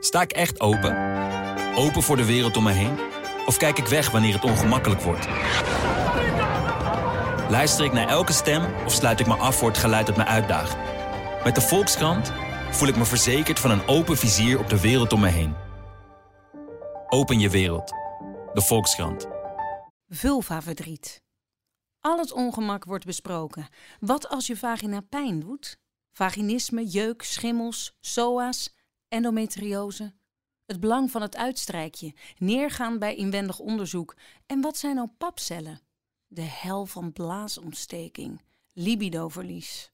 Sta ik echt open? Open voor de wereld om me heen? Of kijk ik weg wanneer het ongemakkelijk wordt? Luister ik naar elke stem of sluit ik me af voor het geluid dat me uitdaagt? Met de Volkskrant voel ik me verzekerd van een open vizier op de wereld om me heen. Open je wereld. De Volkskrant. Vulvaverdriet. Al het ongemak wordt besproken. Wat als je vagina pijn doet? Vaginisme, jeuk, schimmels, SOA's, endometriose. Het belang van het uitstrijkje, neergaan bij inwendig onderzoek. En wat zijn nou papcellen? De hel van blaasontsteking, libidoverlies.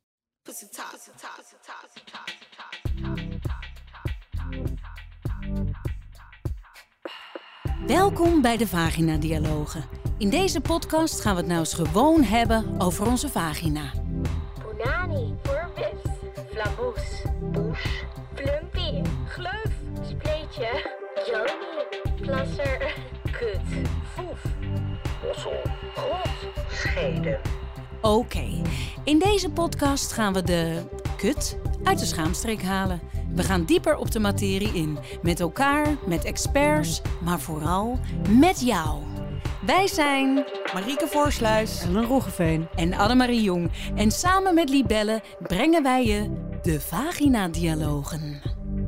Welkom bij de Vagina Dialogen. In deze podcast gaan we het nou eens gewoon hebben over onze vagina. Punani, voorwis, flamboes, boes, plumpie, gleuf, spleetje, joni, plasser, kut, foef, ossel, grot, schede. Oké, in deze podcast gaan we de kut uit de schaamstreek halen. We gaan dieper op de materie in. Met elkaar, met experts, maar vooral met jou. Wij zijn Marieke Voorsluis Ellen Roggeveen en Annemarie Jong. En samen met Libelle brengen wij je de Vagina Dialogen.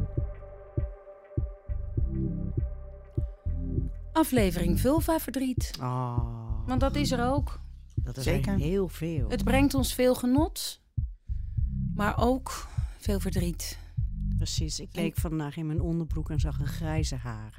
Aflevering Vulvaverdriet. Oh, Want dat is er ook. dat is Zeker. er heel veel. Het brengt ons veel genot, maar ook veel verdriet. Precies, ik leek vandaag in mijn onderbroek en zag een grijze haar.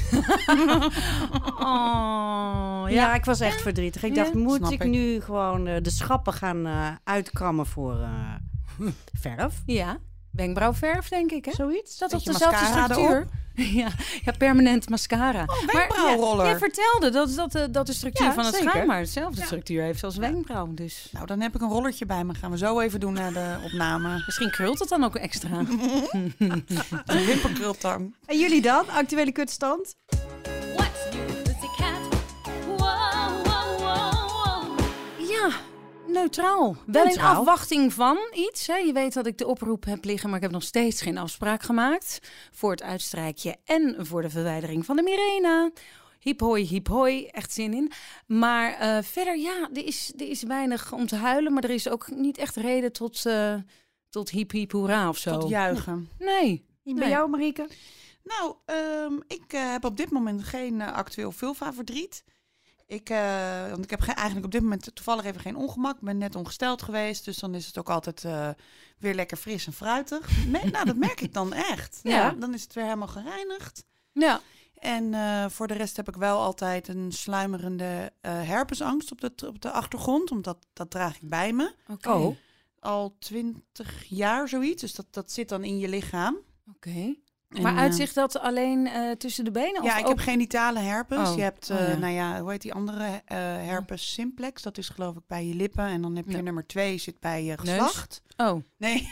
Oh, Ja, ik was echt verdrietig. Ik dacht, moet snap ik ik. nu gewoon de schappen gaan uitkammen voor verf? Ja, wenkbrauwverf denk ik, hè? Zoiets? Dat op Beetje dezelfde mascara structuur. Ja, permanent mascara. wenkbrauwroller. Jij vertelde dat de structuur Ja, van het zeker. schuim maar dezelfde structuur heeft als wenkbrauw. Dus Nou, dan heb ik een rollertje bij me. Gaan we zo even doen naar de opname. misschien krult het dan ook extra. Een wipperkrultang. En jullie dan? Actuele kutstand? What's new, pussycat? Wow, wow, wow, wow. Ja, neutraal. Wel in Neutraal. afwachting van iets. Hè. Je weet dat ik de oproep heb liggen, maar ik heb nog steeds geen afspraak gemaakt. Voor het uitstrijkje en voor de verwijdering van de Mirena. Hiep hoi, echt zin in. Maar verder, ja, er is weinig om te huilen. Maar er is ook niet echt reden tot hiep hoera of zo. Tot juichen. Nee. Bij jou, Marieke? Nou, ik heb op dit moment geen actueel vulvaverdriet. Want ik heb eigenlijk op dit moment toevallig even geen ongemak. Ik ben net ongesteld geweest, dus dan is het ook altijd weer lekker fris en fruitig. Nee, nou, dat merk ik dan echt. Ja. Dan is het weer helemaal gereinigd. Ja. En voor de rest heb ik wel altijd een sluimerende herpesangst op de achtergrond. Omdat dat draag ik bij me. Oké. Oh. Al 20 jaar zoiets. Dus dat zit dan in je lichaam. Oké. En, Maar uitzicht dat alleen tussen de benen? Ja, of ik ook... heb genitale herpes. Oh. Je hebt, Oh, ja. nou ja, hoe heet die andere? Herpes simplex. Dat is geloof ik bij je lippen. En dan heb je Ja. nummer 2 zit bij je Neus? geslacht. Oh, Nee,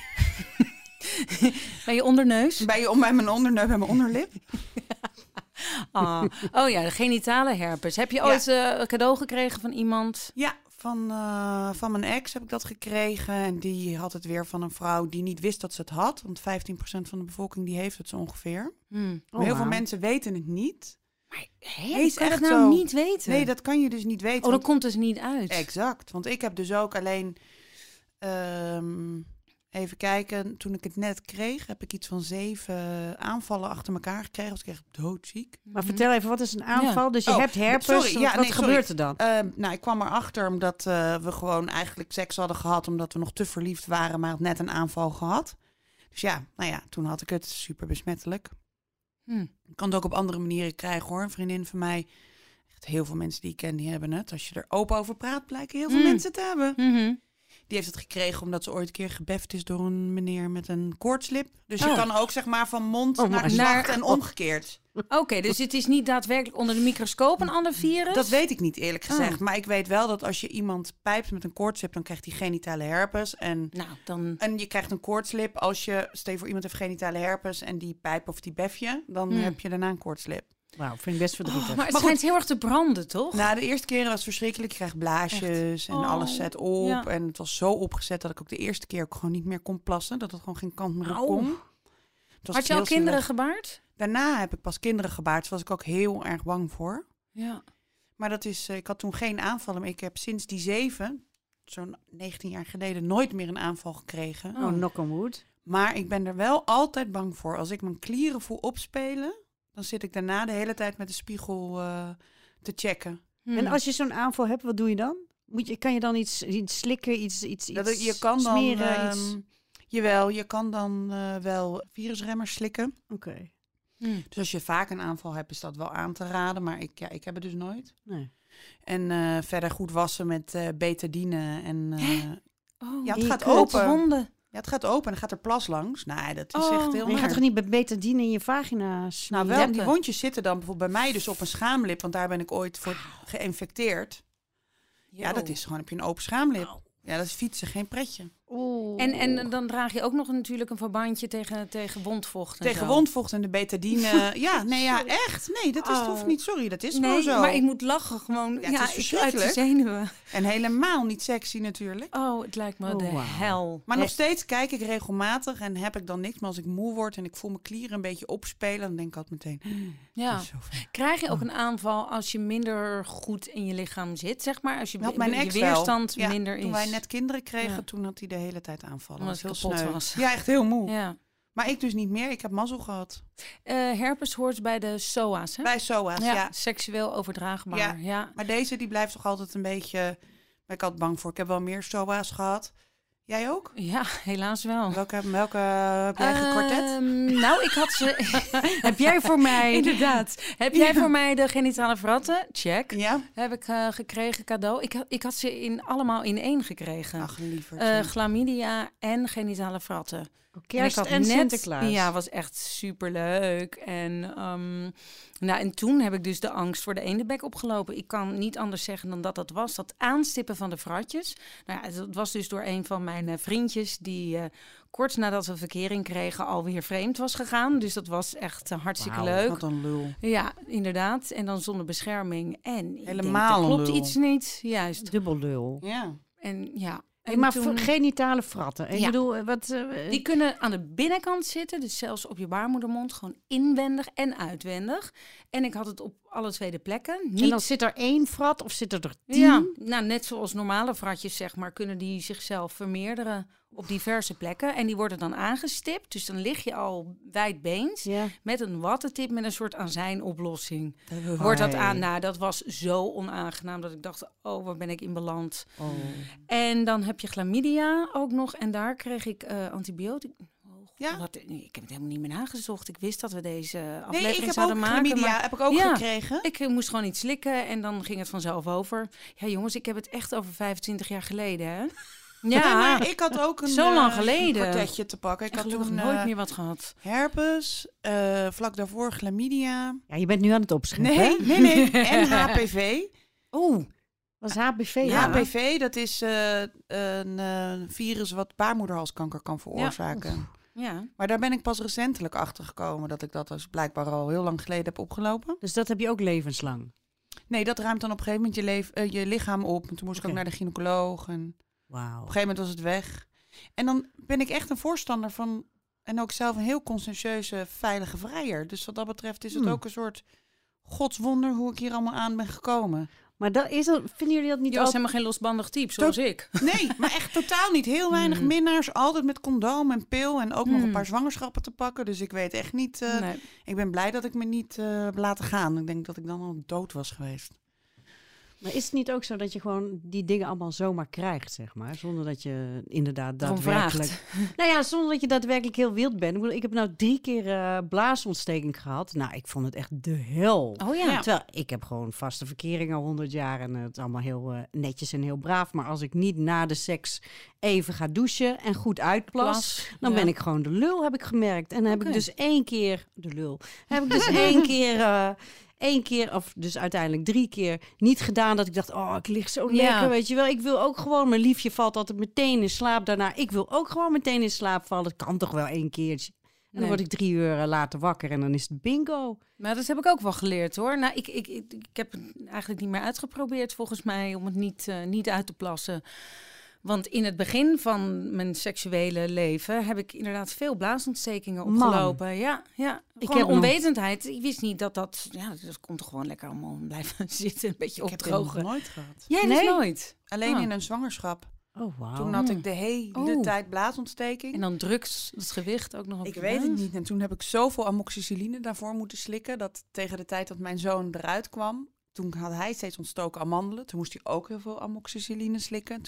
bij je onderneus? bij mijn onderneus, bij mijn onderlip. Ah. Oh ja, de genitale herpes. Heb je ooit een cadeau gekregen van iemand? Ja, van mijn ex heb ik dat gekregen. En die had het weer van een vrouw die niet wist dat ze het had. Want 15% van de bevolking die heeft het zo ongeveer. Maar heel veel wauw. mensen weten het niet. Hé, Is kan je echt dat nou zo. niet weten? Nee, dat kan je dus niet weten. Oh, dat want- komt dus niet uit. Exact, want ik heb dus ook alleen... even kijken, toen ik het net kreeg... heb ik iets van 7 aanvallen achter elkaar gekregen. Was ik echt doodziek. Maar vertel even, wat is een aanval? Dus je Oh, hebt herpes. sorry, ja, wat nee, gebeurt sorry. er dan? Nou, ik kwam erachter omdat we gewoon eigenlijk seks hadden gehad... omdat we nog te verliefd waren, maar had net een aanval gehad. Dus ja, nou ja, toen had ik het super besmettelijk. Hm. Ik kan het ook op andere manieren krijgen, hoor. Een vriendin van mij, echt heel veel mensen die ik ken, die hebben het. Als je er open over praat, blijken heel veel mensen te hebben. Mhm. Die heeft het gekregen omdat ze ooit een keer gebeft is door een meneer met een koortslip. Dus je Oh. kan ook zeg maar van mond Oh, naar maar- geslacht en omgekeerd. Oké, dus het is niet daadwerkelijk onder de microscoop een ander virus? Dat weet ik niet eerlijk gezegd. Oh. Maar ik weet wel dat als je iemand pijpt met een koortslip, dan krijgt hij genitale herpes. En Nou, dan... je krijgt een koortslip als je, stel je voor iemand heeft genitale herpes en die pijp of die bef je, dan heb je daarna een koortslip. Wauw, vind ik best verdrietig. Maar het Maar schijnt heel erg te branden, toch? Nou, de eerste keren was het verschrikkelijk. Je krijgt blaasjes en Oh. alles zet op. Ja. En het was zo opgezet dat ik ook de eerste keer ook gewoon niet meer kon plassen. Dat het gewoon geen kant meer op Auw. kon. Het was Had je al heel kinderen zielig. gebaard? Daarna heb ik pas kinderen gebaard. Daar was ik ook heel erg bang voor. Ja. Maar dat is, ik had toen geen aanvallen. Maar ik heb sinds die 7, zo'n 19 jaar geleden, nooit meer een aanval gekregen. Oh, knock on wood. Maar ik ben er wel altijd bang voor. Als ik mijn klieren voel opspelen, dan zit ik daarna de hele tijd met de spiegel te checken. En als je zo'n aanval hebt, wat doe je dan? Kan je dan iets slikken, iets Je kan dan, smeren? Jawel, je kan dan wel virusremmers slikken. Oké. Dus als je vaak een aanval hebt, is dat wel aan te raden. Maar ik heb het dus nooit. Nee. En verder goed wassen met betadine. En, Oh, ja, het die gaat kut. open. wonden. Ja, het gaat open en dan gaat er plas langs. Nee, dat is Oh, echt heel Maar je gaat naar. toch niet met betadine in je vagina smeren? Nou, wel, die Deppen. wondjes zitten dan bijvoorbeeld bij mij dus op een schaamlip. Want daar ben ik ooit voor geïnfecteerd. Ja, dat is gewoon, heb je een open schaamlip. Ja, dat is fietsen, geen pretje. Oeh. En dan draag je ook nog natuurlijk een verbandje tegen wondvocht. En Tegen zo. wondvocht en de betadine. Echt. Nee, dat hoeft niet. Sorry, dat is gewoon Nee, zo. maar ik moet lachen gewoon. Ja, het Ja, is ik uit de verschrikkelijk. zenuwen. En helemaal niet sexy natuurlijk. Oh, het lijkt me Oh, de wauw. hel. Maar nog steeds kijk ik regelmatig en heb ik dan niks. Maar als ik moe word en ik voel mijn klieren een beetje opspelen, dan denk ik altijd meteen, Ja. dat is zo ver. Krijg je ook een aanval als je minder goed in je lichaam zit, zeg maar? Als je, Dat had mijn je ex weerstand wel. Ja, minder is. toen wij net kinderen kregen, Ja. toen had hij de hele tijd aanvallen. Omdat Dat het heel kapot sneu. was. Ja, echt heel moe. Ja. Maar ik dus niet meer. Ik heb mazzel gehad. Herpes hoort bij de SOA's, hè? Bij SOA's, ja. Seksueel overdraagbaar. Ja. Ja. Maar deze die blijft toch altijd een beetje... Ben ik altijd bang voor. Ik heb wel meer SOA's gehad. Jij ook? Ja, helaas wel. Welke heb jij gekwartet? Nou, ik had ze... Heb jij voor mij... Inderdaad. Heb jij voor mij de genitale verratten? Check. Ja? Heb ik gekregen cadeau. Ik had ze allemaal in één gekregen. Ach, lieverd. Chlamydia en genitale verratten. Kerst ik had en Sinterklaas. Ja, was echt superleuk. En, en toen heb ik dus de angst voor de eendebek opgelopen. Ik kan niet anders zeggen dan dat was. Dat aanstippen van de vratjes. Nou ja, dat was dus door een van mijn vriendjes die kort nadat we verkering kregen alweer vreemd was gegaan. Dus dat was echt hartstikke Wauw, leuk. Wat een lul. Ja, inderdaad. En dan zonder bescherming. En ik Helemaal denk, een klopt lul. iets niet. Juist. Dubbel lul. Ja. En ja. Hey, En maar toen- genitale fratten. Ik Ja. bedoel, wat... Die kunnen aan de binnenkant zitten, dus zelfs op je baarmoedermond, gewoon inwendig en uitwendig. En ik had het op alle twee de plekken. Niet, En dan zit er 1 frat of zit er 10? ja, nou, net zoals normale vratjes, zeg maar, kunnen die zichzelf vermeerderen op diverse plekken. En die worden dan aangestipt, dus dan lig je al wijdbeens Ja. met een wattentip met een soort azijnoplossing. Wordt dat aan? Nou, dat was zo onaangenaam dat ik dacht, oh, waar ben ik in beland? Oh. En dan heb je chlamydia ook nog. En daar kreeg ik antibiotica. Ja? Ik heb het helemaal niet meer nagezocht. Ik wist dat we deze Nee, aflevering ik heb zouden ook maken. chlamydia. Maar Heb ik ook Ja. gekregen. ik moest gewoon iets slikken en dan ging het vanzelf over. Ja, jongens, ik heb het echt over 25 jaar geleden, hè? Nee, Ja, maar ik had ook een Zo lang geleden. een kwartetje te pakken. Ik ik had had toen nooit meer wat gehad. herpes, vlak daarvoor chlamydia. Ja, je bent nu aan het opscheppen. Nee. En HPV. Oeh, Was HPV? Ja. HPV, dat is een virus wat baarmoederhalskanker kan veroorzaken. ja. Maar daar ben ik pas recentelijk achter gekomen dat ik dat dus blijkbaar al heel lang geleden heb opgelopen. Dus dat heb je ook levenslang? Nee, dat ruimt dan op een gegeven moment je lichaam op. En toen moest ik Oké. ook naar de gynaecoloog en Wauw. op een gegeven moment was het weg. En dan ben ik echt een voorstander van, en ook zelf een heel conscientieuze, veilige vrijer. Dus wat dat betreft is het ook een soort godswonder hoe ik hier allemaal aan ben gekomen. Maar vinden jullie dat niet Je was ook... helemaal geen losbandig type, zoals ik. Nee, maar echt totaal niet. Heel weinig minnaars, altijd met condoom en pil en ook nog een paar zwangerschappen te pakken. Dus ik weet echt niet, Nee. ik ben blij dat ik me niet heb laten gaan. Ik denk dat ik dan al dood was geweest. Maar is het niet ook zo dat je gewoon die dingen allemaal zomaar krijgt, zeg maar? Zonder dat je inderdaad Erom daadwerkelijk... Nou ja, zonder dat je daadwerkelijk heel wild bent. Ik bedoel, ik heb nou 3 keer blaasontsteking gehad. Nou, ik vond het echt de hel. Oh ja. Terwijl ik heb gewoon vaste verkering al 100 jaar en het is allemaal heel netjes en heel braaf. Maar als ik niet na de seks even ga douchen en goed uitplas, dan ben ik gewoon de lul, heb ik gemerkt. En dan heb ik dus 1 keer... De lul. Heb ik dus 1 keer... 1 keer, of dus uiteindelijk 3 keer, niet gedaan dat ik dacht, oh, ik lig zo lekker, weet je wel. Ik wil ook gewoon, mijn liefje valt altijd meteen in slaap daarna. Ik wil ook gewoon meteen in slaap vallen. Het kan toch wel 1 keertje. En dan word ik 3 uur later wakker en dan is het bingo. Maar dat heb ik ook wel geleerd, hoor. Nou, ik heb het eigenlijk niet meer uitgeprobeerd, volgens mij, om het niet uit te plassen. Want in het begin van mijn seksuele leven heb ik inderdaad veel blaasontstekingen Man. opgelopen. Ja. Ik Gewoon heb nog- onwetendheid. Ik wist niet dat... Ja, dat komt toch gewoon lekker allemaal blijven zitten. Een beetje Ik heb het nog opdrogen. nooit gehad. Jij dus Nee? nooit? Alleen Ah. in een zwangerschap. Oh, wauw. Toen had ik de hele Oh. tijd blaasontsteking. En dan drukt het gewicht ook nog op Ik je weet het buik? niet. En toen heb ik zoveel amoxicilline daarvoor moeten slikken... dat tegen de tijd dat mijn zoon eruit kwam... toen had hij steeds ontstoken amandelen. Toen moest hij ook heel veel amoxicilline slikken.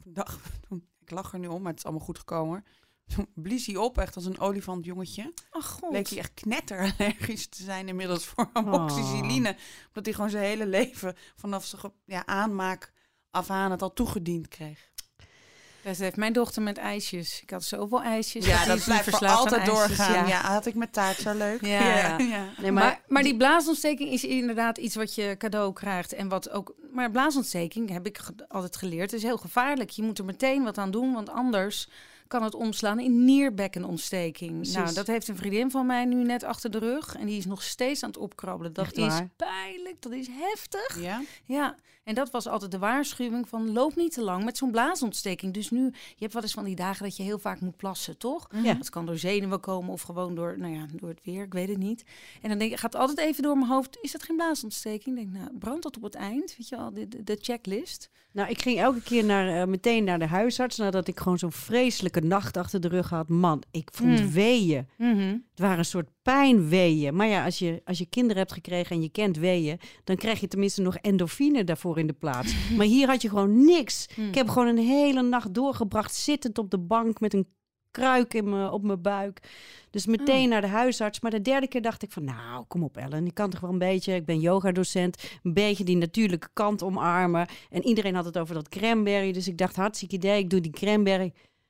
Ik lach er nu om, maar het is allemaal goed gekomen. Toen blies hij op, echt als een olifantjongetje. Ach god. Bleek hij echt knetterallergisch te zijn inmiddels voor amoxicilline. Omdat hij gewoon zijn hele leven vanaf zijn aanmaak af aan het al toegediend kreeg. Dat heeft mijn dochter met ijsjes. Ik had zoveel ijsjes. Ja, die dat is nu blijft voor verslaafd aan altijd ijsjes, doorgaan. ja. Ja, had ik met taart zo leuk. Ja. Nee, Maar die blaasontsteking is inderdaad iets wat je cadeau krijgt. En wat ook. Maar blaasontsteking, heb ik altijd geleerd, is heel gevaarlijk. Je moet er meteen wat aan doen, want anders kan het omslaan in nierbekkenontsteking. Precies. Nou, dat heeft een vriendin van mij nu net achter de rug. En die is nog steeds aan het opkrabbelen. Dat Echt is waar? pijnlijk, dat is heftig. Ja? Ja, en dat was altijd de waarschuwing van loop niet te lang met zo'n blaasontsteking. Dus nu, je hebt wel eens van die dagen dat je heel vaak moet plassen, toch? Ja. Dat kan door zenuwen komen of gewoon door, door het weer, ik weet het niet. En dan denk ik, gaat altijd even door mijn hoofd, is dat geen blaasontsteking? Ik denk, nou, brandt dat op het eind, weet je wel, de checklist. Nou, ik ging elke keer meteen naar de huisarts nadat ik gewoon zo'n vreselijke nacht achter de rug had. Man, ik vond weeën. Het waren een soort pijnweeën. Maar ja, als je kinderen hebt gekregen en je kent weeën, dan krijg je tenminste nog endorfine daarvoor in de plaats. Maar hier had je gewoon niks. Ik heb gewoon een hele nacht doorgebracht zittend op de bank met een kruik op mijn buik. Dus meteen naar de huisarts. Maar de derde keer dacht ik van, nou, kom op Ellen. Ik kan toch wel een beetje, ik ben yogadocent, een beetje die natuurlijke kant omarmen. En iedereen had het over dat cranberry. Dus ik dacht, hartstikke idee, ik doe die cranberry.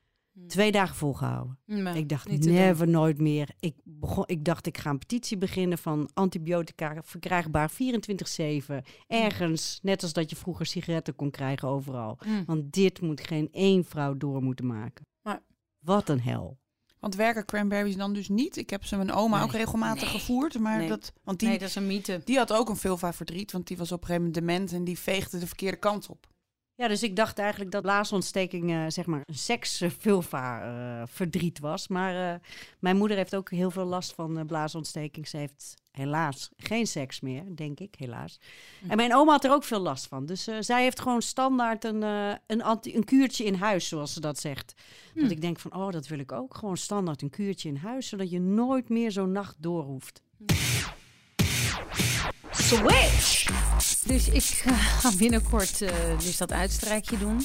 2 dagen volgehouden. Nee, Ik dacht, niet te doen. never, nooit meer. Ik dacht, ik ga een petitie beginnen van antibiotica verkrijgbaar 24/7. Ergens, net als dat je vroeger sigaretten kon krijgen overal. Want dit moet geen één vrouw door moeten maken. Maar- Wat een hel. Want werken cranberries dan dus niet? Ik heb ze mijn oma ook regelmatig gevoerd. Maar Nee. want Nee, dat is een mythe. die had ook een vulvaverdriet. Want die was op een gegeven moment dement en die veegde de verkeerde kant op. Ja, dus ik dacht eigenlijk dat blaasontsteking zeg maar een seksvulva-verdriet was. Maar mijn moeder heeft ook heel veel last van blaasontsteking. Ze heeft helaas geen seks meer, denk ik, helaas. En mijn oma had er ook veel last van. Dus zij heeft gewoon standaard een kuurtje in huis, zoals ze dat zegt. Dat ik denk van, oh, dat wil ik ook. Gewoon standaard een kuurtje in huis, zodat je nooit meer zo'n nacht door hoeft. Switch! Dus ik ga binnenkort dus dat uitstrijkje doen.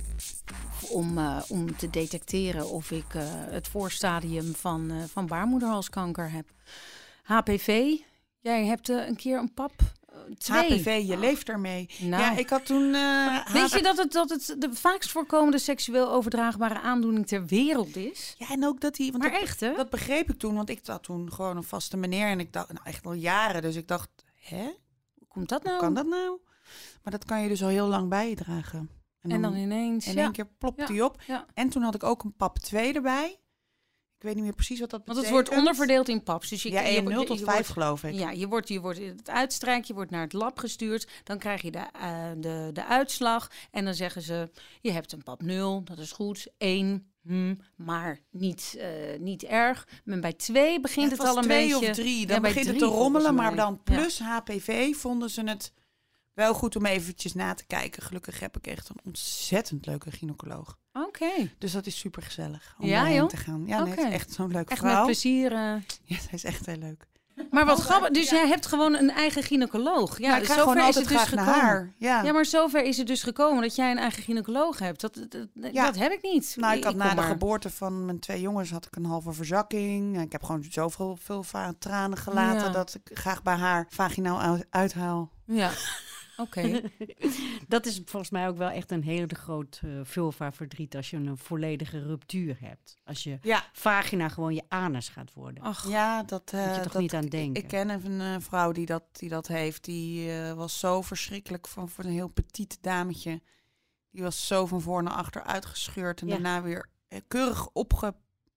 Om te detecteren of ik het voorstadium van baarmoederhalskanker heb. HPV, jij hebt een keer een pap. 2. HPV, je leeft ermee. Nou. Ja, ik had toen... Weet je dat het de vaakst voorkomende seksueel overdraagbare aandoening ter wereld is? Ja, en ook dat hij... Want Maar dat, echt, hè? dat begreep ik toen, want ik had toen gewoon een vaste meneer. En ik dacht, nou echt al jaren. Dus ik dacht, hè? Hoe komt dat nou? Hoe kan dat nou? Maar dat kan je dus al heel lang bij je dragen. En dan ineens, in ja. één keer plopt Ja. die op. Ja. En toen had ik ook een pap 2 erbij. Ik weet niet meer precies wat dat Want betekent. het wordt onderverdeeld in paps. Dus Ja, je 0 tot 5 geloof ik. Ja, je wordt het uitstrijkje wordt naar het lab gestuurd. Dan krijg je de uitslag. En dan zeggen ze, je hebt een pap 0, dat is goed. 1, maar niet erg. Maar bij 2 begint het het was al een 2 beetje... of 3. Ja, Dan bij begint het 3 te rommelen. volgens Maar mij. dan plus HPV vonden ze het wel goed om eventjes na te kijken. Gelukkig heb ik echt een ontzettend leuke gynaecoloog. Oké. Dus dat is super gezellig om Ja, daarheen joh? te gaan. Ja, nee, het Oké. is echt zo'n leuke Echt vrouw. met plezier. Ja, zij is echt heel leuk. Maar wat grappig. Dus jij hebt gewoon een eigen gynaecoloog. Ja, Ja, ik dus ga gewoon zover is altijd het dus graag naar gekomen. haar. Ja. Ja, maar zover is het dus gekomen dat jij een eigen gynaecoloog hebt. Dat heb ik niet. Nou, ik had kom na de maar. geboorte van mijn 2 jongens had ik een halve verzakking. En ik heb gewoon zoveel tranen gelaten Ja. dat ik graag bij haar vaginaal uithaal. Ja, oké. Dat is volgens mij ook wel echt een hele groot vulva-verdriet als je een volledige ruptuur hebt. Als je Ja, vagina gewoon je anus gaat worden. Ach, ja dat Moet je toch niet aan denken. Ik ken een vrouw die dat heeft. Die was zo verschrikkelijk voor een heel petit dametje. Die was zo van voor naar achter uitgescheurd. En Ja. daarna weer keurig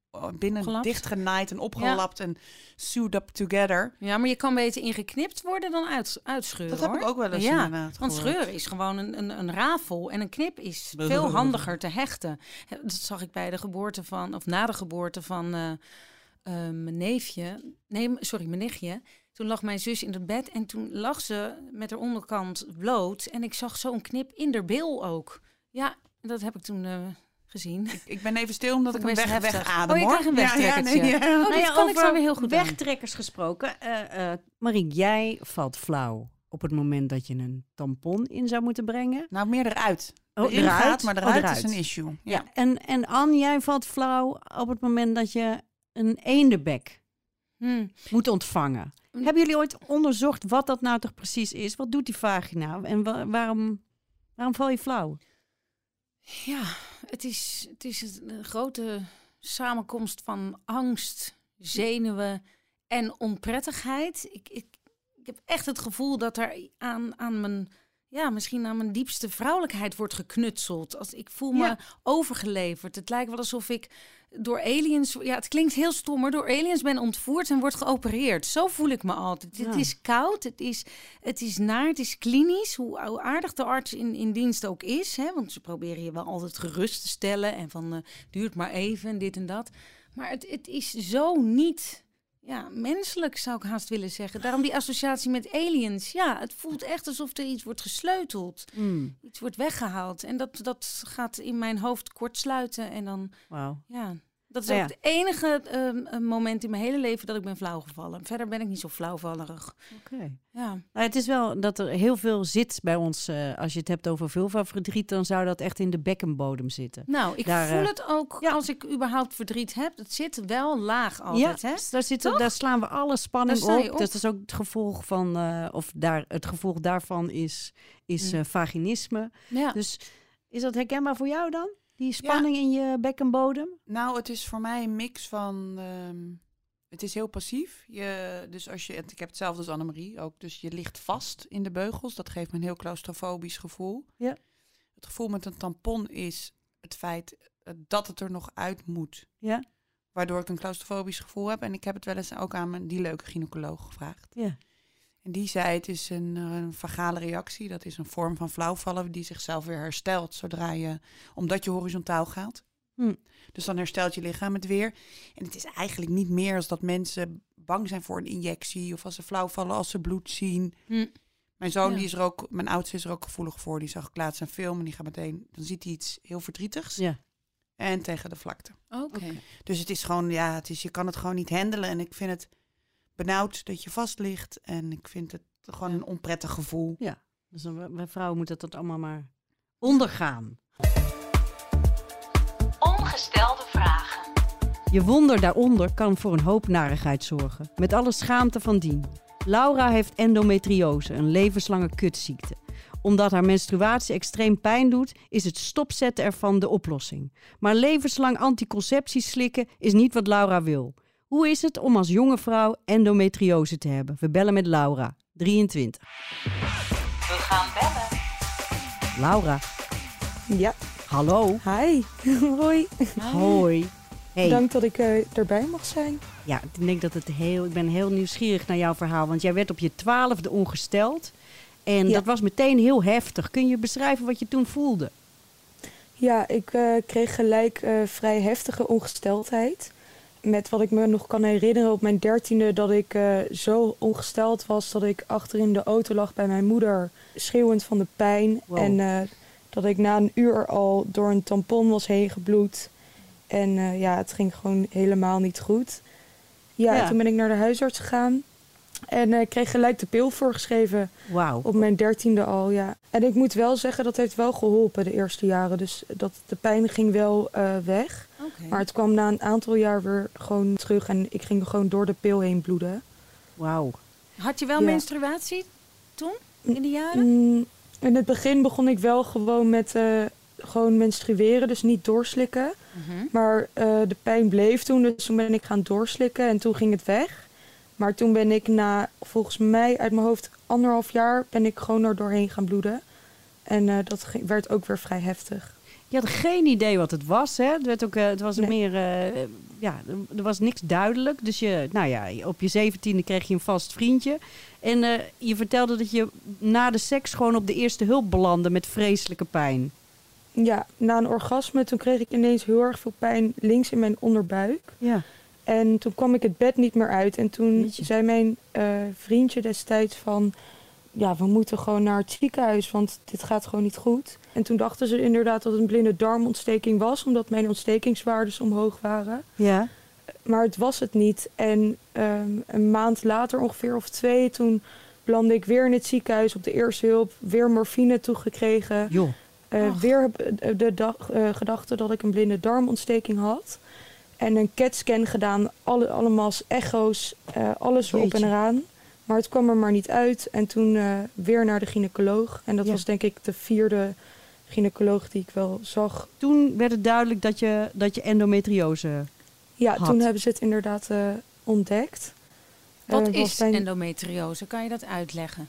binnen Gelapt. dichtgenaaid en opgelapt en sewed up together. Ja, maar je kan beter ingeknipt worden dan uitscheuren, Dat heb hoor. ik ook wel eens Ja, inderdaad want gehoord. scheuren is gewoon een rafel. En een knip is veel handiger te hechten. Dat zag ik bij de geboorte van... Of na de geboorte van mijn neefje. Nee, sorry, mijn nichtje. Toen lag mijn zus in het bed. En toen lag ze met haar onderkant bloot. En ik zag zo'n knip in de bil ook. Ja, dat heb ik toen... gezien. Ik ben even stil omdat ik hem Best heftig. wegadem, Oh, je hoor. krijgt een wegtrekkertje. Ja. Oh, Nou ja, dat kan ik over zo weer heel goed aan. wegtrekkers gesproken. Marie, jij valt flauw op het moment dat je een tampon in zou moeten brengen. Nou, meer eruit. Oh, Erin eruit? gaat, maar eruit, eruit. is een issue. Ja. En Anne, jij valt flauw op het moment dat je een eendebek moet ontvangen. Hebben jullie ooit onderzocht wat dat nou toch precies is? Wat doet die vagina? En waarom val je flauw? Ja, het is een grote samenkomst van angst, zenuwen en onprettigheid. Ik heb echt het gevoel dat er aan mijn... Ja, misschien aan mijn diepste vrouwelijkheid wordt geknutseld. Ik voel me overgeleverd. Het lijkt wel alsof ik door aliens... Ja, het klinkt heel stom, maar door aliens ben ontvoerd en wordt geopereerd. Zo voel ik me altijd. Ja. Het is koud, het is naar, het is klinisch. Hoe aardig de arts in dienst ook is. Hè? Want ze proberen je wel altijd gerust te stellen. En van, duurt maar even en dit en dat. Maar het is zo niet... Ja, menselijk zou ik haast willen zeggen. Daarom die associatie met aliens. Ja, het voelt echt alsof er iets wordt gesleuteld. Iets wordt weggehaald. En dat gaat in mijn hoofd kortsluiten. En dan, Wauw. ja... Dat is Nou ook het enige moment in mijn hele leven dat ik ben flauwgevallen. Verder ben ik niet zo flauwvallerig. Oké. Ja. Nou, het is wel dat er heel veel zit bij ons. Als je het hebt over vulvaverdriet, dan zou dat echt in de bekkenbodem zitten. Nou, ik Daar, voel het ook als ik überhaupt verdriet heb. Het zit wel laag altijd, hè? Daar slaan we alle spanning Daar sta je op. op. Dus dat is ook het gevolg van, het gevolg daarvan is vaginisme. Ja. Dus is dat herkenbaar voor jou dan? Die spanning in je bekkenbodem? Nou, het is voor mij een mix van... het is heel passief. Dus als je, ik heb hetzelfde als Annemarie ook. Dus je ligt vast in de beugels. Dat geeft me een heel claustrofobisch gevoel. Ja. Het gevoel met een tampon is het feit dat het er nog uit moet. Ja. Waardoor ik een claustrofobisch gevoel heb. En ik heb het wel eens ook aan die leuke gynaecoloog gevraagd. Ja. En die zei, het is een vagale reactie. Dat is een vorm van flauwvallen die zichzelf weer herstelt omdat je horizontaal gaat. Dus dan herstelt je lichaam het weer. En het is eigenlijk niet meer als dat mensen bang zijn voor een injectie of als ze flauwvallen als ze bloed zien. Mijn zoon, die is er ook, mijn oudste is er ook gevoelig voor. Die zag ik laatst een film en die gaat meteen, dan ziet hij iets heel verdrietigs. Ja. En tegen de vlakte. Oké. Dus het is gewoon, je kan het gewoon niet handelen. En ik vind het benauwd dat je vast ligt. En ik vind het gewoon een onprettig gevoel. Ja. Dus wij vrouwen moeten dat allemaal maar ondergaan. Ongestelde vragen. Je wonder daaronder kan voor een hoop narigheid zorgen. Met alle schaamte van dien. Laura heeft endometriose, een levenslange kutziekte. Omdat haar menstruatie extreem pijn doet, is het stopzetten ervan de oplossing. Maar levenslang anticonceptie slikken is niet wat Laura wil. Hoe is het om als jonge vrouw endometriose te hebben? We bellen met Laura, 23. We gaan bellen. Laura, Ja, hallo. hi. Hoi. Hoi. Hey. Bedankt dat ik erbij mag zijn. Ja, ik denk dat ik ben heel nieuwsgierig naar jouw verhaal. Want jij werd op je 12e ongesteld. En Ja. dat was meteen heel heftig. Kun je beschrijven wat je toen voelde? Ja, ik kreeg gelijk vrij heftige ongesteldheid. Met wat ik me nog kan herinneren op mijn 13e... dat ik zo ongesteld was dat ik achter in de auto lag bij mijn moeder... schreeuwend van de pijn. Wow. En dat ik na een uur al door een tampon was heen gebloed. En het ging gewoon helemaal niet goed. Ja, toen ben ik naar de huisarts gegaan. En kreeg gelijk de pil voorgeschreven. Wauw. Op mijn 13e al, ja. En ik moet wel zeggen, dat heeft wel geholpen de eerste jaren. Dus de pijn ging wel weg. Okay. Maar het kwam na een aantal jaar weer gewoon terug. En ik ging gewoon door de pil heen bloeden. Wauw. Had je wel Ja. menstruatie toen, in de jaren? In het begin begon ik wel gewoon met gewoon menstrueren. Dus niet doorslikken. Maar de pijn bleef toen. Dus toen ben ik gaan doorslikken. En toen ging het weg. Maar toen ben ik volgens mij uit mijn hoofd 1,5 jaar... ben ik gewoon er doorheen gaan bloeden. En dat werd ook weer vrij heftig. Je had geen idee wat het was, hè? Het was Nee. meer... er was niks duidelijk. Dus op je 17e kreeg je een vast vriendje. En je vertelde dat je na de seks gewoon op de eerste hulp belandde met vreselijke pijn. Ja, na een orgasme toen kreeg ik ineens heel erg veel pijn links in mijn onderbuik. Ja. En toen kwam ik het bed niet meer uit. En toen Jeetje. zei mijn vriendje destijds van... Ja, we moeten gewoon naar het ziekenhuis, want dit gaat gewoon niet goed. En toen dachten ze inderdaad dat het een blinde darmontsteking was... omdat mijn ontstekingswaardes omhoog waren. Ja. Maar het was het niet. En een maand later ongeveer of 2... toen belandde ik weer in het ziekenhuis op de eerste hulp. Weer morfine toegekregen. Joh. Weer de gedachte dat ik een blinde darmontsteking had. En een CAT-scan gedaan, allemaal echo's, alles erop en Jeetje. eraan. Maar het kwam er maar niet uit. En toen weer naar de gynaecoloog. En dat Ja. was denk ik de 4e gynaecoloog die ik wel zag. Toen werd het duidelijk dat je endometriose... Ja, Had. toen hebben ze het inderdaad ontdekt. Wat was is mijn- endometriose? Kan je dat uitleggen?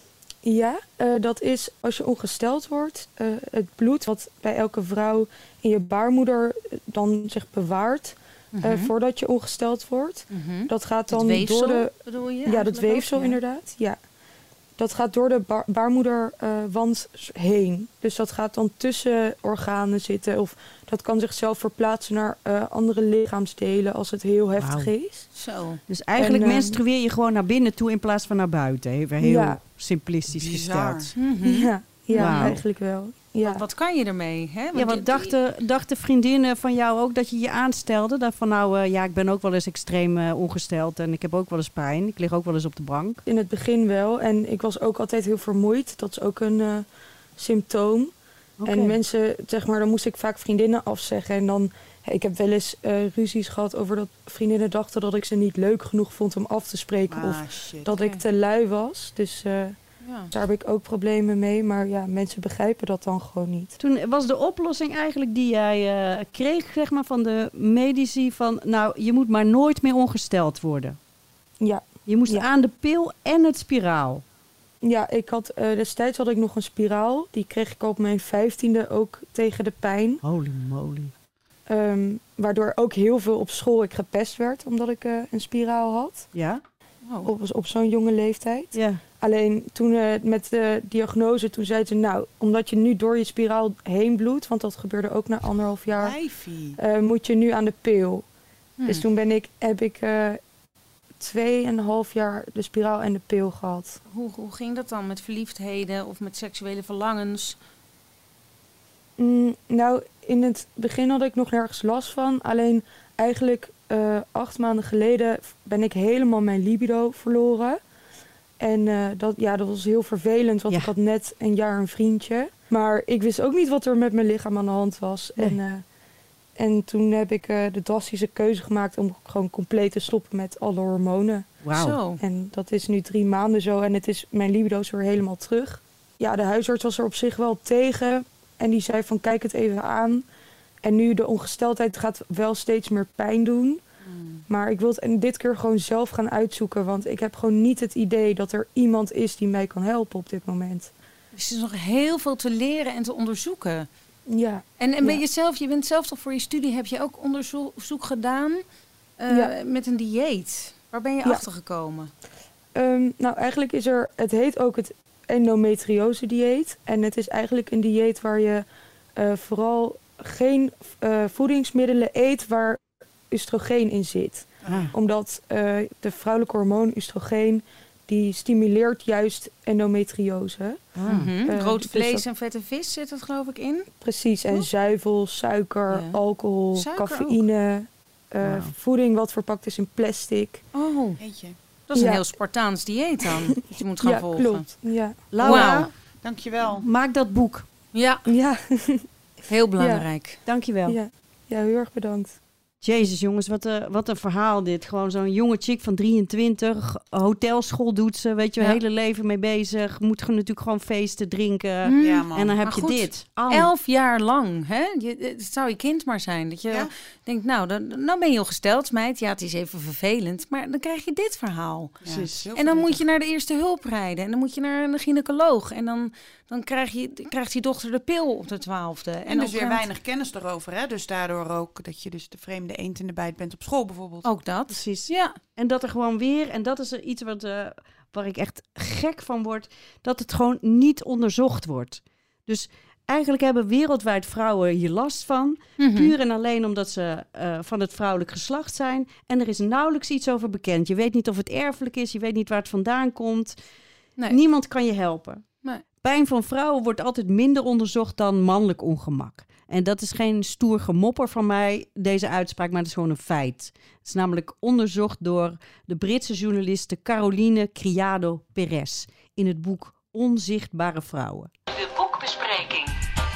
Ja, dat is als je ongesteld wordt, het bloed wat bij elke vrouw in je baarmoeder dan zich bewaart voordat je ongesteld wordt. Dat gaat dan Het weefsel, door de bedoel je? ja, dat eigenlijk weefsel ook? Ja. inderdaad. Ja. Dat gaat door de baarmoederwand heen. Dus dat gaat dan tussen organen zitten. Of dat kan zichzelf verplaatsen naar andere lichaamsdelen als het heel heftig Wauw. is. Zo. Dus eigenlijk En, menstrueer je gewoon naar binnen toe in plaats van naar buiten. Even heel Ja. simplistisch Bizar. gesteld. Ja, Wauw. eigenlijk wel. Ja. Wat kan je ermee? Hè? Ja, wat dachten vriendinnen van jou ook dat je je aanstelde? Dat van ik ben ook wel eens extreem ongesteld en ik heb ook wel eens pijn. Ik lig ook wel eens op de bank. In het begin wel. En ik was ook altijd heel vermoeid. Dat is ook een symptoom. Oké. En mensen, zeg maar, dan moest ik vaak vriendinnen afzeggen. En dan, ik heb wel eens ruzies gehad over dat vriendinnen dachten dat ik ze niet leuk genoeg vond om af te spreken. Of Shit. dat ik te lui was. Dus Ja. daar heb ik ook problemen mee. Maar ja, mensen begrijpen dat dan gewoon niet. Toen was de oplossing eigenlijk die jij kreeg, zeg maar, van de medici van... Nou, je moet maar nooit meer ongesteld worden. Ja, Je moest Ja. aan de pil en het spiraal. ja destijds had ik nog een spiraal. Die kreeg ik op mijn 15e ook tegen de pijn. Holy moly. Waardoor ook heel veel op school ik gepest werd. Omdat ik een spiraal had. Ja? Oh. Op zo'n jonge leeftijd. Ja. Alleen toen met de diagnose, toen zei ze... nou, omdat je nu door je spiraal heen bloedt... want dat gebeurde ook na 1,5 jaar... Lijfie. moet je nu aan de pil. Dus toen heb ik 2,5 jaar de spiraal en de pil gehad. Hoe ging dat dan met verliefdheden of met seksuele verlangens? Nou, in het begin had ik nog nergens last van. Alleen eigenlijk 8 maanden geleden ben ik helemaal mijn libido verloren. En dat was heel vervelend, want Ja. ik had net een jaar een vriendje. Maar ik wist ook niet wat er met mijn lichaam aan de hand was. Nee. En toen heb ik de drastische keuze gemaakt om gewoon compleet te stoppen met alle hormonen. Wauw. Zo. En dat is nu 3 maanden zo en mijn libido is weer helemaal terug. Ja, de huisarts was er op zich wel tegen. En die zei van kijk het even aan. En nu de ongesteldheid gaat wel steeds meer pijn doen. Maar ik wil het dit keer gewoon zelf gaan uitzoeken. Want ik heb gewoon niet het idee dat er iemand is die mij kan helpen op dit moment. Dus er is nog heel veel te leren en te onderzoeken. Ja, En ben Ja. je bent zelf toch voor je studie, heb je ook onderzoek gedaan Ja. met een dieet? Waar ben je Ja. achter gekomen? nou eigenlijk het heet ook het endometriose dieet. En het is eigenlijk een dieet waar je vooral geen voedingsmiddelen eet waar oestrogeen in zit. Omdat de vrouwelijke hormoon oestrogeen, die stimuleert juist endometriose. Rood dus vlees dat- en vette vis zit het geloof ik in. Precies, en zuivel, suiker, Ja. alcohol, Suiker cafeïne, Wauw. voeding wat verpakt is in plastic. Oh, Eetje. dat is een Ja. heel Spartaans dieet dan. Dat je moet gaan Ja, volgen. klopt. Ja, Laura, Wauw. Dankjewel. maak dat boek. Ja, ja, heel belangrijk. Dankjewel. ja. Ja, heel erg bedankt. Jezus jongens, wat een verhaal dit. Gewoon zo'n jonge chick van 23, hotelschool doet ze, weet je, hele leven mee bezig. Moet natuurlijk gewoon feesten, drinken. Ja, man. En dan heb Maar je goed, dit. 11 jaar lang, hè? Het zou je kind maar zijn. Dat je denkt, nou, dan ben je ongesteld, meid. Ja, het is even vervelend. Maar dan krijg je dit verhaal. Precies. En dan moet je naar de eerste hulp rijden. En dan moet je naar een gynaecoloog. En dan krijgt die dochter de pil op de 12e. En dus weer weinig kennis erover, hè? Dus daardoor ook dat je dus de vreemde eend in de bijt bent op school bijvoorbeeld. Ook dat. Precies. Ja. En dat er gewoon weer, en dat is er iets waar ik echt gek van word, dat het gewoon niet onderzocht wordt. Dus eigenlijk hebben wereldwijd vrouwen hier last van. Puur en alleen omdat ze van het vrouwelijk geslacht zijn. En er is nauwelijks iets over bekend. Je weet niet of het erfelijk is, je weet niet waar het vandaan komt. Nee. Niemand kan je helpen. Nee. Pijn van vrouwen wordt altijd minder onderzocht dan mannelijk ongemak. En dat is geen stoer gemopper van mij, deze uitspraak, maar dat is gewoon een feit. Het is namelijk onderzocht door de Britse journaliste Caroline Criado Perez in het boek Onzichtbare Vrouwen. De boekbespreking.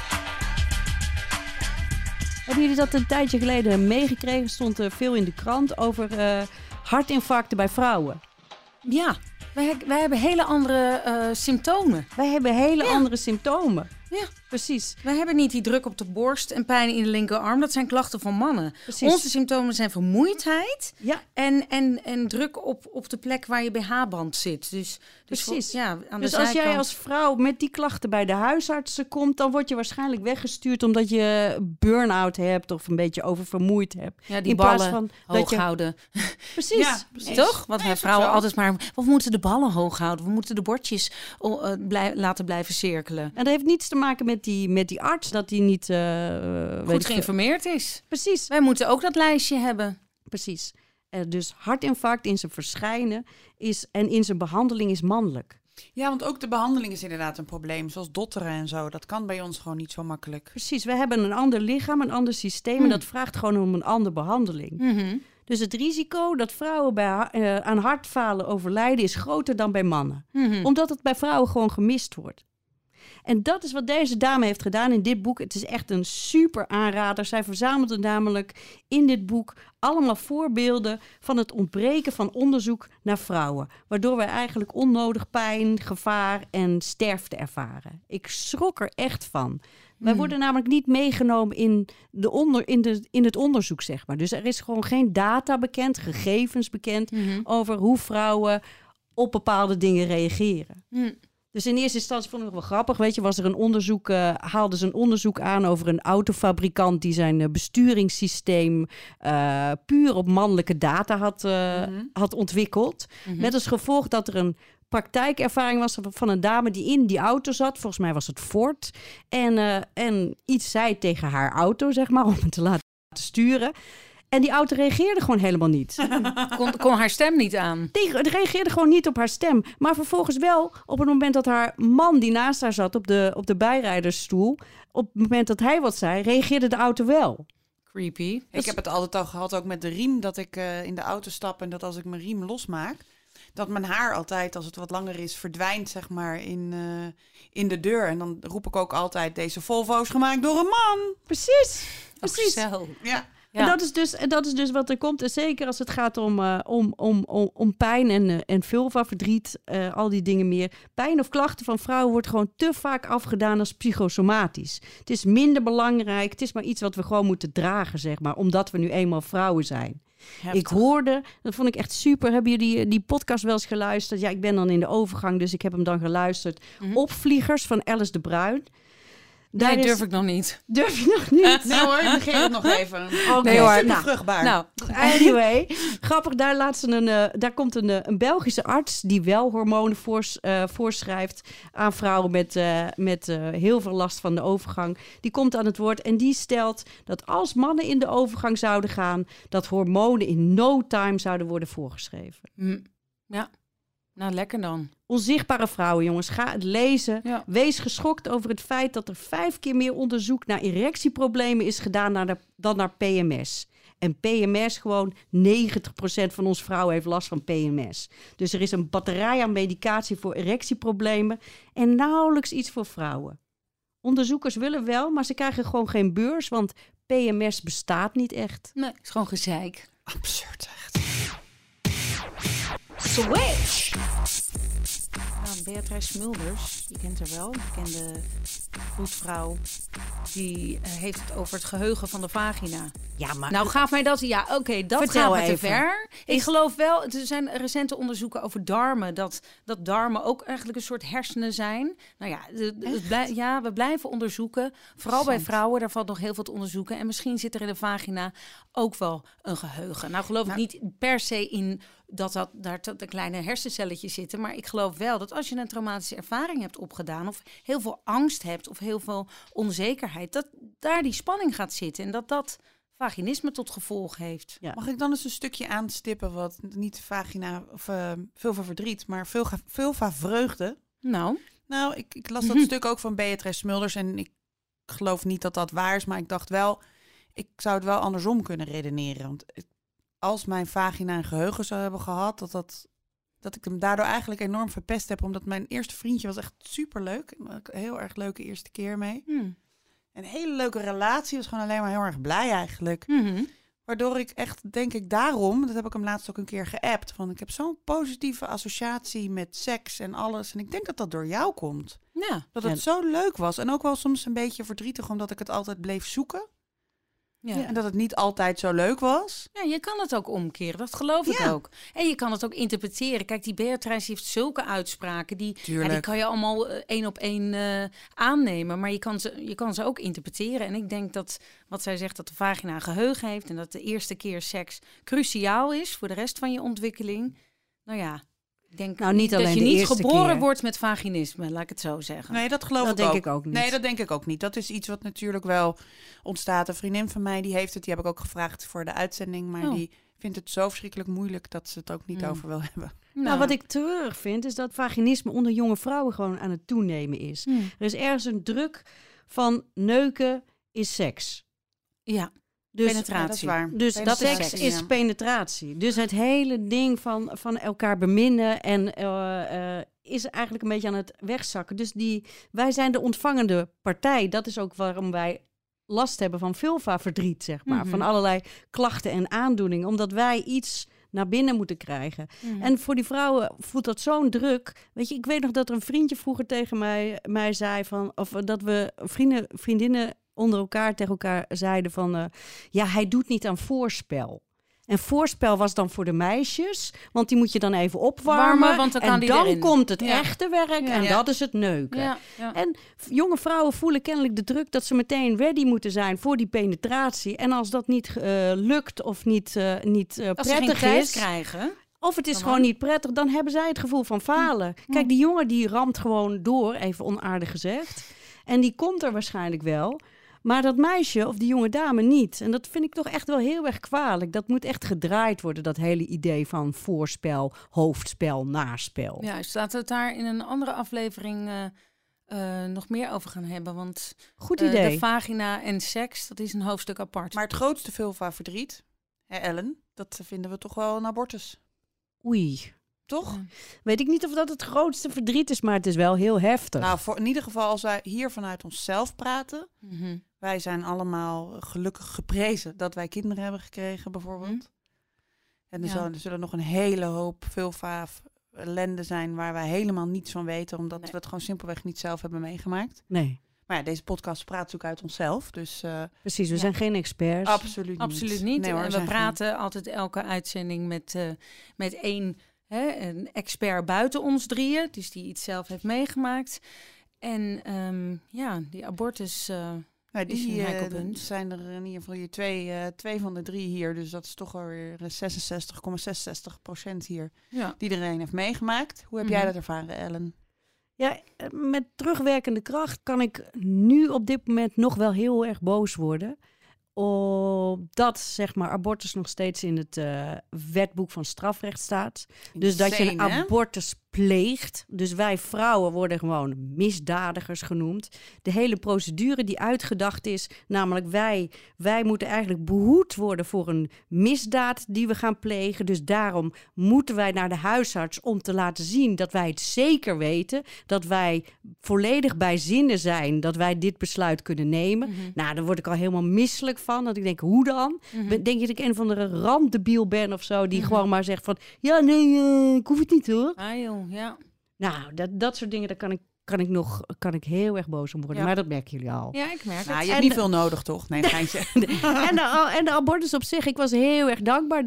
Hebben jullie dat een tijdje geleden meegekregen? Stond er veel in de krant over hartinfarcten bij vrouwen. Ja, wij hebben hele andere symptomen. Wij hebben hele andere symptomen. Ja. Precies. Wij hebben niet die druk op de borst en pijn in de linkerarm. Dat zijn klachten van mannen. Precies. Onze symptomen zijn vermoeidheid Ja. en druk op de plek waar je BH-band zit. Dus Precies. aan de Dus als jij zijkant. als vrouw met die klachten bij de huisartsen komt, dan word je waarschijnlijk weggestuurd omdat je burn-out hebt of een beetje oververmoeid hebt. Ja, die in plaats ballen van hoog dat je houden. precies. Ja, precies. Toch? Want wij is ook vrouwen zo. altijd maar... We moeten de ballen hoog houden. We moeten de bordjes laten blijven cirkelen. En dat heeft niets te maken met die arts dat die niet Goed geïnformeerd is. Precies. Wij moeten ook dat lijstje hebben. Precies. Dus hartinfarct in zijn verschijnen en in zijn behandeling is mannelijk. Ja, want ook de behandeling is inderdaad een probleem. Zoals dotteren en zo. Dat kan bij ons gewoon niet zo makkelijk. Precies. We hebben een ander lichaam, een ander systeem en dat vraagt gewoon om een andere behandeling. Dus het risico dat vrouwen aan hartfalen overlijden is groter dan bij mannen. Omdat het bij vrouwen gewoon gemist wordt. En dat is wat deze dame heeft gedaan in dit boek. Het is echt een super aanrader. Zij verzamelde namelijk in dit boek allemaal voorbeelden van het ontbreken van onderzoek naar vrouwen. Waardoor wij eigenlijk onnodig pijn, gevaar en sterfte ervaren. Ik schrok er echt van. Wij worden namelijk niet meegenomen in het onderzoek, zeg maar. Dus er is gewoon geen data bekend, gegevens bekend over hoe vrouwen op bepaalde dingen reageren. Dus in eerste instantie vond ik het wel grappig. Weet je, was er een onderzoek, haalden ze een onderzoek aan over een autofabrikant die zijn besturingssysteem puur op mannelijke data had ontwikkeld. Met als gevolg dat er een praktijkervaring was van een dame die in die auto zat. Volgens mij was het Ford. En iets zei tegen haar auto, zeg maar, om het te laten sturen. En die auto reageerde gewoon helemaal niet. Kon haar stem niet aan. Die reageerde gewoon niet op haar stem. Maar vervolgens wel op het moment dat haar man die naast haar zat op de bijrijdersstoel. Op het moment dat hij wat zei, reageerde de auto wel. Creepy. Ik heb het altijd al gehad, ook met de riem, dat ik in de auto stap en dat als ik mijn riem losmaak, dat mijn haar altijd, als het wat langer is, verdwijnt, zeg maar, in de deur. En dan roep ik ook altijd, deze Volvo is gemaakt door een man. Precies. Zo. Ja. En dat is dus wat er komt. En zeker als het gaat om pijn en vulvaverdriet, al die dingen meer. Pijn of klachten van vrouwen wordt gewoon te vaak afgedaan als psychosomatisch. Het is minder belangrijk. Het is maar iets wat we gewoon moeten dragen, zeg maar. Omdat we nu eenmaal vrouwen zijn. Heftig. Ik hoorde, dat vond ik echt super. Hebben jullie die podcast wel eens geluisterd? Ja, ik ben dan in de overgang, dus ik heb hem dan geluisterd. Opvliegers van Alice de Bruin. Nee, durf ik nog niet. Durf je nog niet? Nee hoor, ik negeer het nog even. Nee hoor, Super vruchtbaar. Nou, Anyway, grappig, daar komt een Belgische arts die wel hormonen voorschrijft aan vrouwen met heel veel last van de overgang. Die komt aan het woord en die stelt dat als mannen in de overgang zouden gaan, dat hormonen in no time zouden worden voorgeschreven. ja. Nou, lekker dan. Onzichtbare vrouwen, jongens. Ga het lezen. Ja. Wees geschokt over het feit dat er 5 keer meer onderzoek naar erectieproblemen is gedaan dan naar PMS. En PMS, gewoon 90% van ons vrouwen heeft last van PMS. Dus er is een batterij aan medicatie voor erectieproblemen en nauwelijks iets voor vrouwen. Onderzoekers willen wel, maar ze krijgen gewoon geen beurs, want PMS bestaat niet echt. Nee, het is gewoon gezeik. Absurd echt. Switch! Nou, Beatrice Smulders, je kent haar wel, een bekende voetvrouw. Die heeft het over het geheugen van de vagina. Ja, maar Nou, gaaf mij dat... Ja, oké, dat Vertel gaat me te even. ver. Ik geloof wel, er zijn recente onderzoeken over darmen. Dat darmen ook eigenlijk een soort hersenen zijn. Nou ja, we blijven onderzoeken. Vooral bij vrouwen, daar valt nog heel veel te onderzoeken. En misschien zit er in de vagina ook wel een geheugen. Nou, geloof ik niet per se in dat daar de kleine hersencelletjes zitten. Maar ik geloof wel dat als je een traumatische ervaring hebt opgedaan... of heel veel angst hebt of heel veel onzekerheid... dat daar die spanning gaat zitten en dat vaginisme tot gevolg heeft. Ja. Mag ik dan eens een stukje aanstippen wat niet vagina of vulva-verdriet, maar vulva-vreugde? Nou, Ik las dat stuk ook van Beatrice Smulders en ik geloof niet dat dat waar is, maar ik dacht wel, ik zou het wel andersom kunnen redeneren. Want als mijn vagina een geheugen zou hebben gehad, dat ik hem daardoor eigenlijk enorm verpest heb, omdat mijn eerste vriendje was echt superleuk. Een heel erg leuke eerste keer mee. Een hele leuke relatie, was gewoon alleen maar heel erg blij eigenlijk. Waardoor ik echt, denk ik daarom, dat heb ik hem laatst ook een keer geappt, van ik heb zo'n positieve associatie met seks en alles. En ik denk dat dat door jou komt. ja. Dat het zo leuk was. En ook wel soms een beetje verdrietig, omdat ik het altijd bleef zoeken. Ja. En dat het niet altijd zo leuk was. Ja, je kan het ook omkeren, dat geloof ik ook. En je kan het ook interpreteren. Kijk, die Beatrice heeft zulke uitspraken. Die kan je allemaal één op één aannemen. Maar je kan ze ook interpreteren. En ik denk dat wat zij zegt, dat de vagina een geheugen heeft... en dat de eerste keer seks cruciaal is voor de rest van je ontwikkeling. Nou ja, ik denk niet alleen dat je de niet eerste geboren keer. wordt met vaginisme, laat ik het zo zeggen. Nee, dat geloof Dat ik ook. denk ik ook niet. Nee, dat denk ik ook niet. Dat is iets wat natuurlijk wel ontstaat. Een vriendin van mij, die heeft het. Die heb ik ook gevraagd voor de uitzending. Maar die vindt het zo verschrikkelijk moeilijk dat ze het ook niet over wil hebben. Nou, wat ik treurig vind, is dat vaginisme onder jonge vrouwen gewoon aan het toenemen is. Er is ergens een druk van neuken is seks. Ja, Dus, penetratie. dat is waar. Dus Penetratie, seks ja. is penetratie. Dus het hele ding van elkaar beminnen en is eigenlijk een beetje aan het wegzakken. Dus wij zijn de ontvangende partij. Dat is ook waarom wij last hebben van vulva-verdriet, zeg maar. Van allerlei klachten en aandoeningen. Omdat wij iets naar binnen moeten krijgen. En voor die vrouwen voelt dat zo'n druk. Weet je, ik weet nog dat er een vriendje vroeger tegen mij zei van, of dat we vriendinnen onder elkaar tegen elkaar zeiden van, ja, hij doet niet aan voorspel. En voorspel was dan voor de meisjes, want die moet je dan even opwarmen. Want dan kan en die dan erin. komt het Ja. echte werk en dat is het neuken. Ja. En jonge vrouwen voelen kennelijk de druk dat ze meteen ready moeten zijn voor die penetratie. En als dat niet lukt of niet Als ze geen prettig tijd is, krijgen. of het is gewoon niet prettig, dan hebben zij het gevoel van falen. Kijk, die jongen die ramt gewoon door, even onaardig gezegd. En die komt er waarschijnlijk wel. Maar dat meisje of die jonge dame niet. En dat vind ik toch echt wel heel erg kwalijk. Dat moet echt gedraaid worden, dat hele idee van voorspel, hoofdspel, naspel. Ja, laten we het daar in een andere aflevering nog meer over gaan hebben. Want Goed idee. de vagina en seks, dat is een hoofdstuk apart. Maar het grootste vulva-verdriet, hè, Ellen, dat vinden we toch wel een abortus. Oei. Toch? Ja. Weet ik niet of dat het grootste verdriet is, maar het is wel heel heftig. Nou, in ieder geval als wij hier vanuit onszelf praten. Mhm. Wij zijn allemaal gelukkig geprezen dat wij kinderen hebben gekregen, bijvoorbeeld. En er zullen nog een hele hoop vulva-ellende zijn waar wij helemaal niets van weten, omdat we het gewoon simpelweg niet zelf hebben meegemaakt. Nee, Maar ja, deze podcast praat natuurlijk uit onszelf, dus precies. We zijn geen experts. absoluut niet. Absoluut niet. Nee, hoor, En we zijn praten altijd elke uitzending met één een expert buiten ons drieën. Dus die iets zelf heeft meegemaakt. En die abortus... Nou, is een heikel punt. zijn er in ieder geval hier twee van de drie hier. Dus dat is toch alweer 66,66% hier die iedereen heeft meegemaakt. Hoe heb jij dat ervaren, Ellen? Ja, met terugwerkende kracht kan ik nu op dit moment nog wel heel erg boos worden. Omdat, zeg maar, abortus nog steeds in het wetboek van strafrecht staat. Dus dat je een Insane, hè? abortus pleegt. Dus wij vrouwen worden gewoon misdadigers genoemd. De hele procedure die uitgedacht is, namelijk wij moeten eigenlijk behoed worden voor een misdaad die we gaan plegen. Dus daarom moeten wij naar de huisarts om te laten zien dat wij het zeker weten, dat wij volledig bij zinnen zijn, dat wij dit besluit kunnen nemen. Nou, daar word ik al helemaal misselijk van. Dat ik denk, hoe dan? Denk je dat ik een van de randdebiel ben of zo, die gewoon maar zegt van, ja, nee, ik hoef het niet hoor. Ah joh, ja. Nou, dat soort dingen, daar kan ik heel erg boos om worden. Ja. Maar dat merken jullie al. Ja, ik merk Nou, het. je hebt niet veel nodig, toch? Nee, geintje. En de abortus op zich, ik was heel erg dankbaar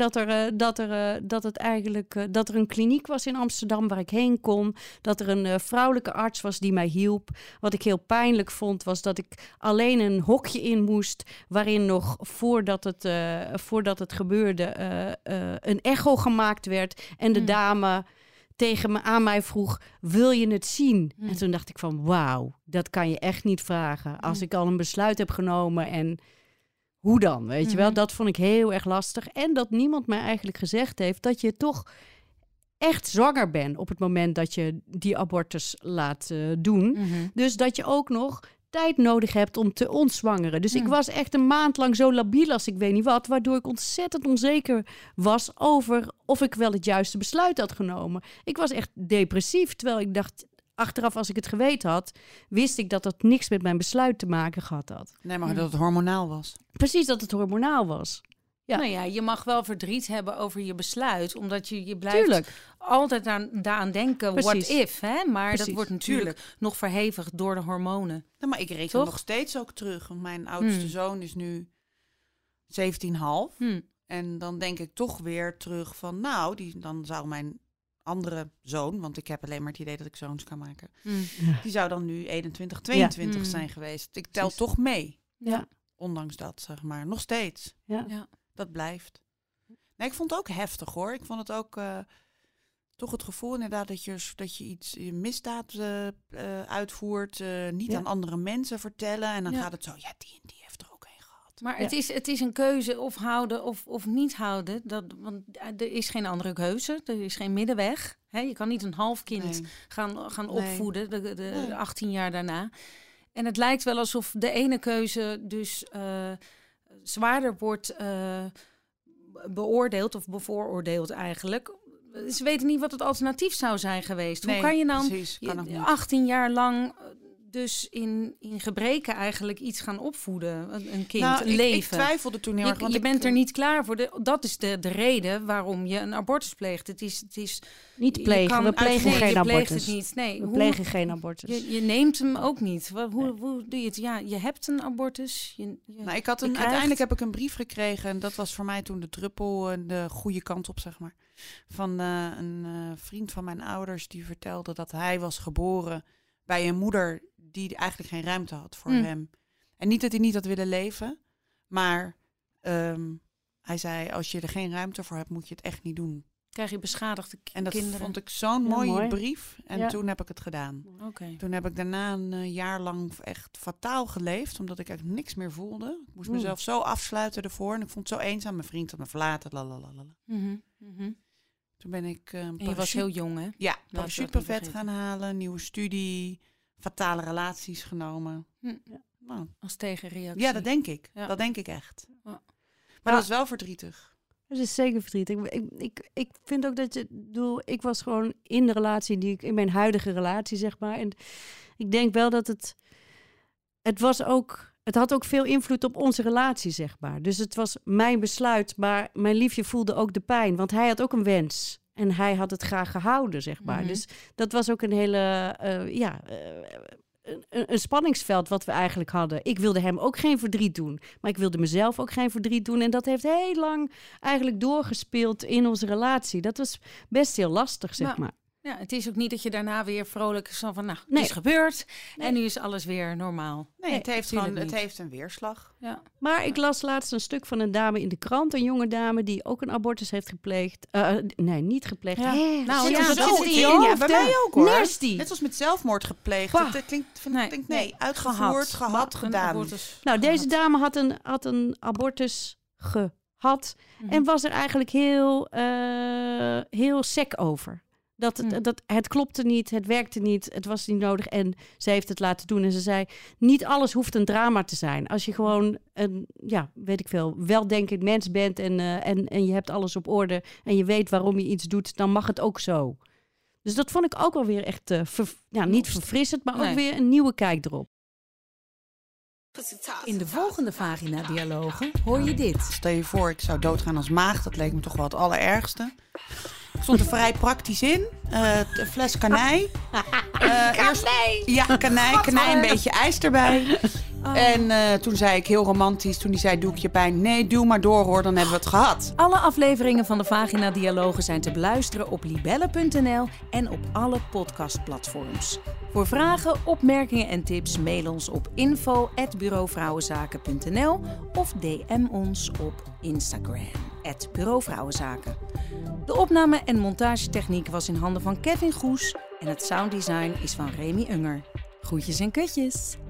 dat er een kliniek was in Amsterdam waar ik heen kon. Dat er een vrouwelijke arts was die mij hielp. Wat ik heel pijnlijk vond, was dat ik alleen een hokje in moest, waarin nog voordat het gebeurde een echo gemaakt werd. En de dame aan mij vroeg, wil je het zien? En toen dacht ik van, wauw, dat kan je echt niet vragen. Als ik al een besluit heb genomen en hoe dan, weet je wel? Dat vond ik heel erg lastig. En dat niemand mij eigenlijk gezegd heeft dat je toch echt zwanger bent op het moment dat je die abortus laat doen. Dus dat je ook nog tijd nodig hebt om te ontzwangeren. Dus ik was echt een maand lang zo labiel als ik weet niet wat, waardoor ik ontzettend onzeker was over of ik wel het juiste besluit had genomen. Ik was echt depressief, terwijl ik dacht, achteraf als ik het geweten had, wist ik dat dat niks met mijn besluit te maken gehad had. Nee, maar dat het hormonaal was. Precies, dat het hormonaal was. Ja. Nou ja, je mag wel verdriet hebben over je besluit, omdat je blijft Tuurlijk. altijd daaraan denken, Precies. what if, hè? Maar dat Precies. wordt natuurlijk nog verhevigd door de hormonen. Nou, maar ik reken Toch? nog steeds ook terug. Want mijn oudste zoon is nu 17,5. En dan denk ik toch weer terug van, nou, dan zou mijn andere zoon, want ik heb alleen maar het idee dat ik zoons kan maken, die zou dan nu 21, 22 zijn geweest. Ik tel toch mee. Ja. Ondanks dat, zeg maar. Nog steeds. Ja. Dat blijft. Nee, ik vond het ook heftig, hoor. Ik vond het ook toch het gevoel inderdaad dat je iets misdaad uitvoert. Niet aan andere mensen vertellen. En dan gaat het zo, ja, die en die heeft er ook een gehad. Maar het is een keuze of houden of niet houden. Want er is geen andere keuze. Er is geen middenweg. Hè? Je kan niet een half kind gaan opvoeden de 18 jaar daarna. En het lijkt wel alsof de ene keuze dus zwaarder wordt beoordeeld of bevooroordeeld eigenlijk. Ze weten niet wat het alternatief zou zijn geweest. Nee, hoe kan je dan precies, kan ook niet. 18 jaar lang dus in gebreken eigenlijk iets gaan opvoeden? Een kind, Nou, een leven. Ik twijfelde toen heel erg. Want Je ik bent er niet klaar voor. Dat is de reden waarom je een abortus pleegt. Het is Niet plegen. We plegen geen je pleegt abortus. het niet. Nee, We plegen geen abortus. Je neemt hem ook niet. Hoe doe je het? Ja, je hebt een abortus. Nou, uiteindelijk heb ik een brief gekregen. En dat was voor mij toen de druppel de goede kant op, zeg maar. Van een vriend van mijn ouders die vertelde dat hij was geboren bij een moeder die eigenlijk geen ruimte had voor hem. En niet dat hij niet had willen leven, maar hij zei, als je er geen ruimte voor hebt, moet je het echt niet doen. Krijg je beschadigde En dat kinderen. vond ik zo'n mooie brief. En toen heb ik het gedaan. Oké. Toen heb ik daarna een jaar lang echt fataal geleefd, omdat ik echt niks meer voelde. Ik moest mezelf zo afsluiten ervoor. En ik vond het zo eenzaam. Mijn vriend had me verlaten. Lalalala. Toen ben ik En je was heel jong, hè? Ja, we parachutebuffet dat niet gaan halen, nieuwe studie, fatale relaties genomen. Nou, Als tegenreactie. ja, dat denk ik. Ja. Dat denk ik echt. Ja. Maar dat is wel verdrietig. Dat is zeker verdrietig. Ik vind ook dat ik was gewoon in de relatie in mijn huidige relatie, zeg maar. En ik denk wel dat het had ook veel invloed op onze relatie, zeg maar. Dus het was mijn besluit, maar mijn liefje voelde ook de pijn. Want hij had ook een wens. En hij had het graag gehouden, zeg maar. Dus dat was ook een hele, een spanningsveld wat we eigenlijk hadden. Ik wilde hem ook geen verdriet doen. Maar ik wilde mezelf ook geen verdriet doen. En dat heeft heel lang eigenlijk doorgespeeld in onze relatie. Dat was best heel lastig, zeg maar. Ja, het is ook niet dat je daarna weer vrolijk is van, nou, Nee. het is gebeurd en nu is alles weer normaal. Nee, het heeft tuurlijk gewoon, het niet. heeft een weerslag. Ja. Maar ik las laatst een stuk van een dame in de krant, een jonge dame die ook een abortus heeft gepleegd. Nee, niet gepleegd. Ja. Hè, Nou, zit ja, er dat zo zit in in je je hoofd, hoofd, bij hè? mij ook, hoor. Nasty. Net zoals met zelfmoord gepleegd. Bah. Dat klinkt, Nee. nee, uitgevoerd, gehad, Een gedaan. abortus Nou, gehad. deze dame had een abortus gehad en was er eigenlijk heel sec over. Het klopte niet, het werkte niet, het was niet nodig. En ze heeft het laten doen. En ze zei, niet alles hoeft een drama te zijn. Als je gewoon een, weldenkend mens bent en je hebt alles op orde en je weet waarom je iets doet, dan mag het ook zo. Dus dat vond ik ook wel weer echt, niet verfrissend, maar ook weer een nieuwe kijk erop. In de volgende Vagina-dialogen hoor je dit. Stel je voor, ik zou doodgaan als maagd. Dat leek me toch wel het allerergste. Ik stond er vrij praktisch in. Een fles kanij. Kanij, een beetje ijs erbij. En toen zei ik heel romantisch, toen hij zei, doe ik je pijn? Nee, duw maar door hoor, dan hebben we het gehad. Alle afleveringen van de Vagina-dialogen zijn te beluisteren op libelle.nl en op alle podcastplatforms. Voor vragen, opmerkingen en tips mail ons op info@bureauvrouwenzaken.nl of DM ons op Instagram @bureauvrouwenzaken. De opname en montagetechniek was in handen van Kevin Goes en het sounddesign is van Remy Unger. Groetjes en kutjes!